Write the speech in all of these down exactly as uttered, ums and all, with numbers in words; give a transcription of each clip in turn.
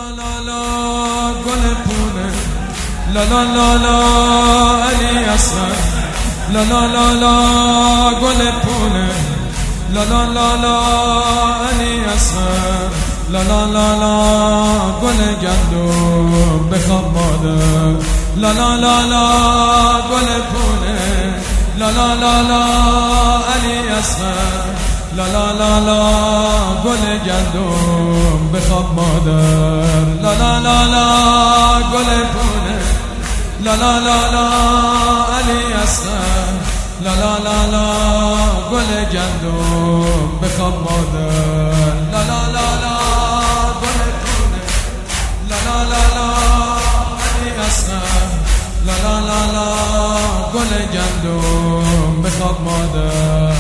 لا لا گل پونه لا لا لا لا علی اصغر لا لا لا لا گل پونه لا لا لا لا علی اصغر لا لا لا لا گل گندم بخواب مادر لا لا لا لا گل پونه لا لا لا لا علی اصغر لا لا لا لا گل گندم بخواب مادر لا لا لا لا گل پونه لا لا لا لا علی اصغر لا لا لا لا گل گندم بخواب مادر لا لا لا لا گل پونه لا لا لا لا علی اصغر لا لا لا لا گل گندم بخواب مادر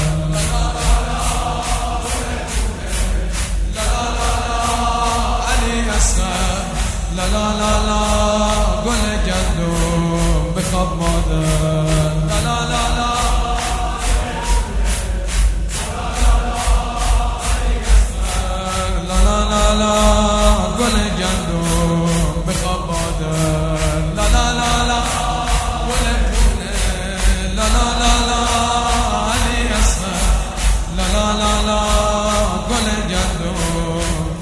لا لا لا لا گل گندم بخواب مادر لا لا لا لا لا لا لا لا گل گندم بخواب مادر لا لا لا لا گل پونه لا لا لا لا علی اصغر لا لا لا لا گل گندم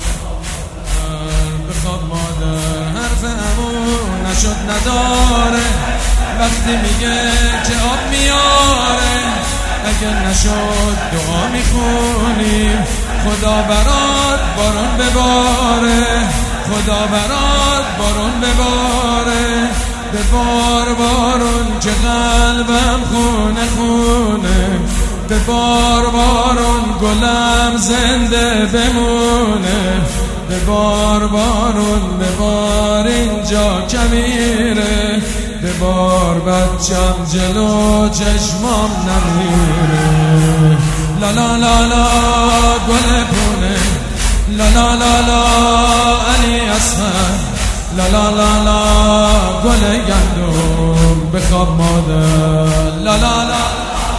بخواب مادر حرف امون نشد نداره وقتی میگه که آب میاره اگر نشد دعا میخونیم خدا برات بارون بباره خدا برات بارون بباره به بار بارون که قلبم خونه خونه به بار بارون گلم زنده بمونه به بار بارون به بار اینجا کمیره به بار بچم جلو چشمام نمیره لا لا لا لا گل پونه لا لا لا لا علی اصغر لا لا لا لا گل گندم بخواب مادر لا لا لا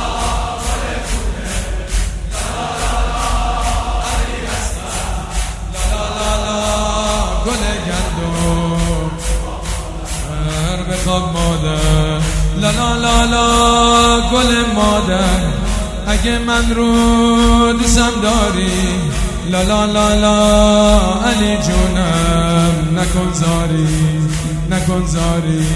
بخواب مادر لا لا لا لا گل مادر اگه من رو دوستم داری لا لا لا لا علی جونم نکن زاری نکن زاری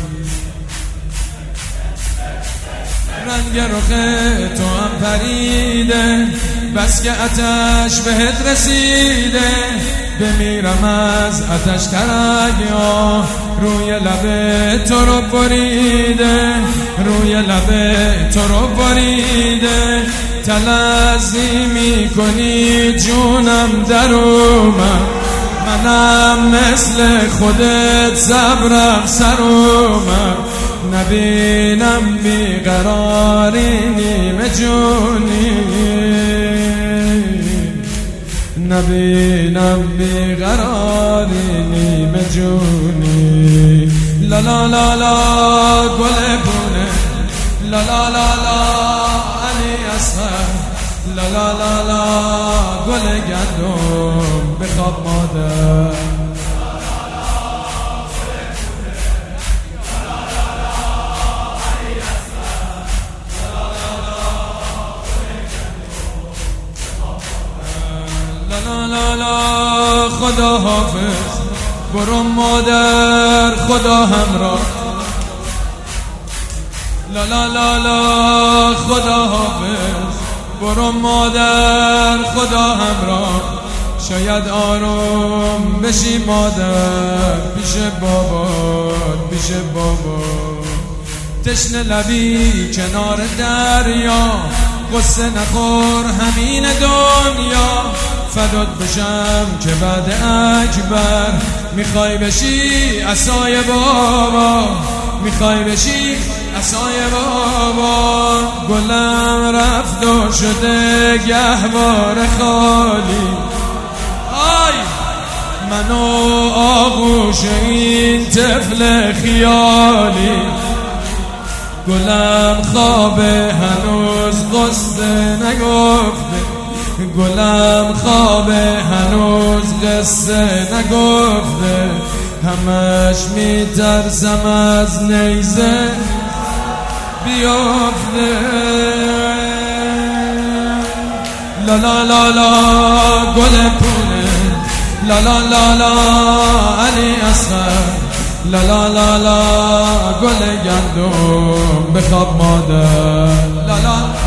رنگ رخ تو هم پریده بس که آتش بهت رسیده بمیرم از آتش ترگیا روی لب تو رو بریده روی لب تو رو بریده تلذی میکنی جونم در اومد منم مثل خودت صبرم سر اومد نبینم بیقراری نیمه جونی نبینم بیقراری نیمه جونی لا لا لا لا گل پونه لا لا لا لا علی اصغر لا لا لا لا گل گندم بخواب مادر لا لا لا خدا حافظ برو مادر خدا همراه لا لا لا لا خدا حافظ برو مادر خدا همراه شاید آروم بشی مادر پیش بابات پیش بابا تشنه لبی کنار دریا قصه نخور همین دنیا فدات بشم که بعد اکبر میخوای بشی عصای بابا میخوای بشی عصای بابا گلم رفت و شده گهوار خالی آی منو آغوش این طفل خیالی گلم خوابه هنوز قصه نگفته گلم خوابه هنوز قصه نگفته، همش میترسم از نیزه بیافته. لا لا لا لا گل پونه، لا لا لا لا علی اصغر، لا لا لا لا گل گندم بخواب مادر، لا لا